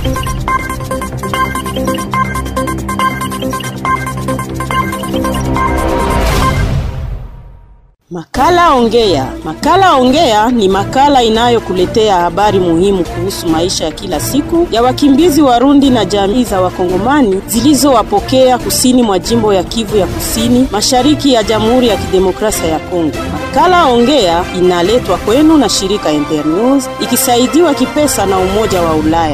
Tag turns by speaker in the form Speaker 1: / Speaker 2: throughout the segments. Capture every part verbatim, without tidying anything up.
Speaker 1: Makala Ongea. Makala Ongea ni makala inayokuletea habari muhimu kuhusu maisha ya kila siku ya wakimbizi Warundi na jamii za Wakongomani zilizowapokea kusini mwa jimbo ya Kivu ya Kusini, mashariki ya Jamhuri ya Kidemokrasia ya Kongo. Makala Ongea inaletwa kwenu na shirika Internews ikisaidiwa kipesa na Umoja wa Ulaya.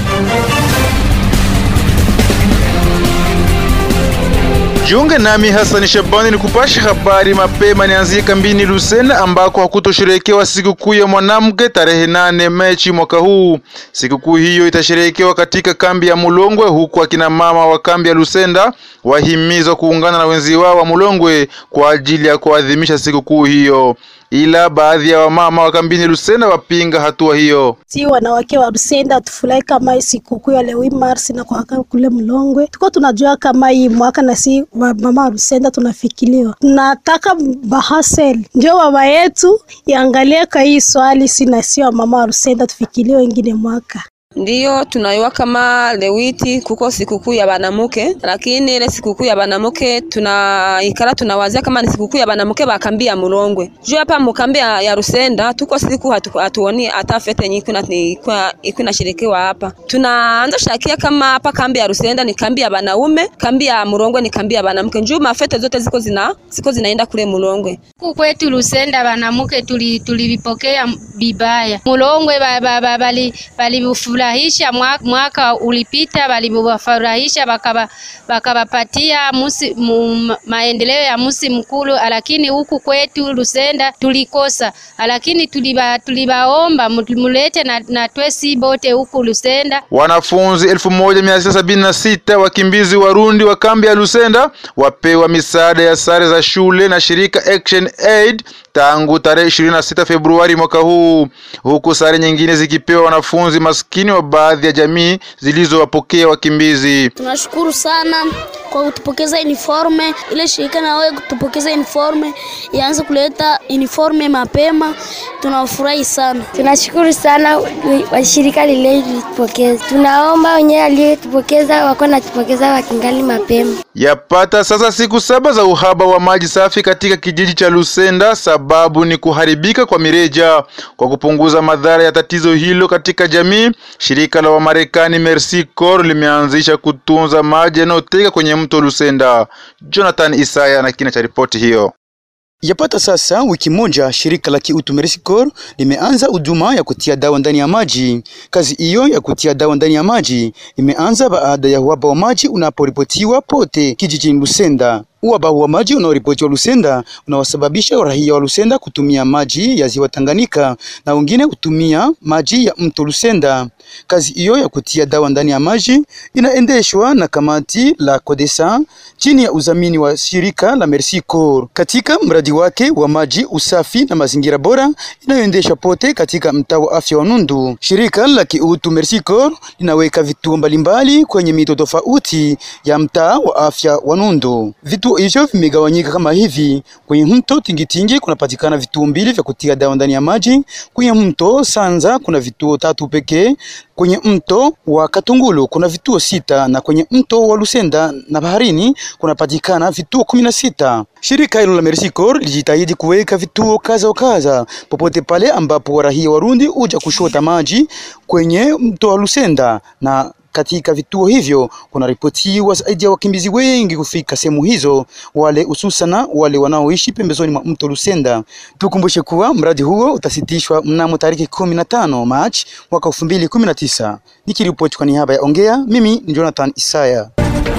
Speaker 2: Jiunge nami Hassan Shabani ni kupasha habari mapema. Nianzie kambini Lusenda ambako hakutosherekewa sikukuu ya mwanamke tarehe nane Machi mwaka huu. Sikukuu hiyo itasherekewa katika kambi ya Mulongwe, huku akina mama wa kambi ya Lusenda wahimizwa kuungana na wenzi wao wa Mulongwe kwa ajili ya kuadhimisha sikukuu hiyo. Ila baadhi ya wamama wa kambini Lusenda wapinga hatua hiyo.
Speaker 3: Si wanawake wa Lusenda tufurahi kama sikukuu ya leo Mars na kwa kule Mulongwe. Tuko tunajua kama hii mwaka na si mama wa Lusenda tunafikiliwa. Tunataka bahasel ndio baba yetu iangalie kwa hii swali, sina sio mama wa Lusenda tufikiliwe wengine mwaka.
Speaker 4: Ndiyo tunayua kama lewiti kuko sikukuu ya banamuke, lakini ile sikukuu ya banamuke tunaikala tunawazia kama ni sikukuu ya banamuke bakambi ya Mulongwe. Juu hapa mukambi ya Lusenda tuko siku hatu, hatuoni hata fete nyingi kuna ikuna, ikuna sherekewa hapa. Tunaanza shakia kama hapa kambi ya Lusenda ni kambi ya banaume, kambi ya Mulongwe ni kambi ya banamuke. Juu mafete zote ziko zina ziko zinaenda kule Mulongwe.
Speaker 5: Kwetu Lusenda banamuke tuli tulivipokea bibaya. Mulongwe baba baba bali bali furahisha mwaka, mwaka ulipita walibafurahisha bakaba bakabapatia musi mu, maendeleo ya musi mkulu, lakini huku kwetu Lusenda tulikosa, lakini tuliba tulibaomba mulete na, na twesi bote huku Lusenda.
Speaker 2: Wanafunzi elfu moja mia sita sabini na sita wakimbizi Warundi wa kambi ya Lusenda wapewa misaada ya sare za shule na shirika Action Aid tangu tarehe ishirini na sita Februari mwaka huu, huku sare nyingine zikipewa wanafunzi maskini wa baadhi ya jamii zilizowapokea wakimbizi.
Speaker 3: Tunashukuru sana kwa kutupokeza uniforme, ile shirika na wewe kutupokeza uniforme, ianze kuleta uniforme mapema, tunafurahi sana.
Speaker 6: Tunashukuru sana wa shirika lile litupokeza. Tunaomba wenyewe aliyetupokeza wako na tupokeza wakingali mapema.
Speaker 2: Yapata sasa siku saba za uhaba wa maji safi katika kijiji cha Lusenda, sababu ni kuharibika kwa mireja. Kwa kupunguza madhara ya tatizo hilo katika jamii, shirika la Wamarekani Mercy Corps limeanzisha kutunza maji yanayoteka kwenye mto Lusenda. Jonathan Isaya na kina cha ripoti hiyo.
Speaker 7: Yapata sasa wiki moja shirika la kiutu Mercy Corps limeanza huduma ya kutia dawa ndani ya maji. Kazi hiyo ya kutia dawa ndani ya maji imeanza baada ya uhaba wa maji unaporipotiwa pote kijijini Lusenda. Uhaba wa maji unaoripotiwa Lusenda unawasababisha raia wa Lusenda kutumia maji ya ziwa Tanganyika na wengine kutumia maji ya mto Lusenda. Kazi hiyo ya kutia dawa ndani ya maji inaendeshwa na kamati la Kodesa chini ya udhamini wa shirika la Mercy Corps katika mradi wake wa maji, usafi na mazingira bora inayoendeshwa pote katika mtaa wa afya wa Nundu. Shirika la kiutu Mercy Corps linaweka vituo mbalimbali kwenye mito tofauti ya mtaa wa afya wa Nundu. Vituo hivyo vimegawanyika kama hivi: kwenye mto Tingitingi kunapatikana vituo mbili vya kutia dawa ndani ya maji, kwenye mto Sanza kuna vituo tatu pekee, kwenye mto wa Katungulu kuna vituo sita, na kwenye mto wa Lusenda na baharini kunapatikana vituo kumi na sita. Shirika hilo la Mercy Corps lijitahidi kuweka vituo kaza kaza popote pale ambapo raia Warundi huja kushota maji kwenye mto wa Lusenda, na katika vituo hivyo kuna ripotiwa zaidi ya wakimbizi wengi kufika sehemu hizo, wale hususana wale wanaoishi pembezoni mwa mto Lusenda. Tukumbushe kuwa mradi huo utasitishwa mnamo tarehe kumi na tano Machi mwaka elfu mbili kumi na tisa. Nikiripoti kwa niaba ya Ongea, mimi ni Jonathan Isaya.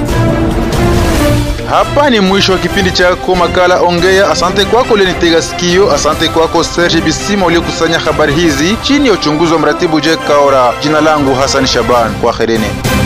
Speaker 2: Hapa ni mwisho wa kipindi chako makala Ongea. Asante kwako uliyenitega sikio. Asante kwako Serge Bisima uliyekusanya habari hizi chini ya uchunguzi wa mratibu Jack Kaora. Jina langu Hassan Shaban. Kwa khereni.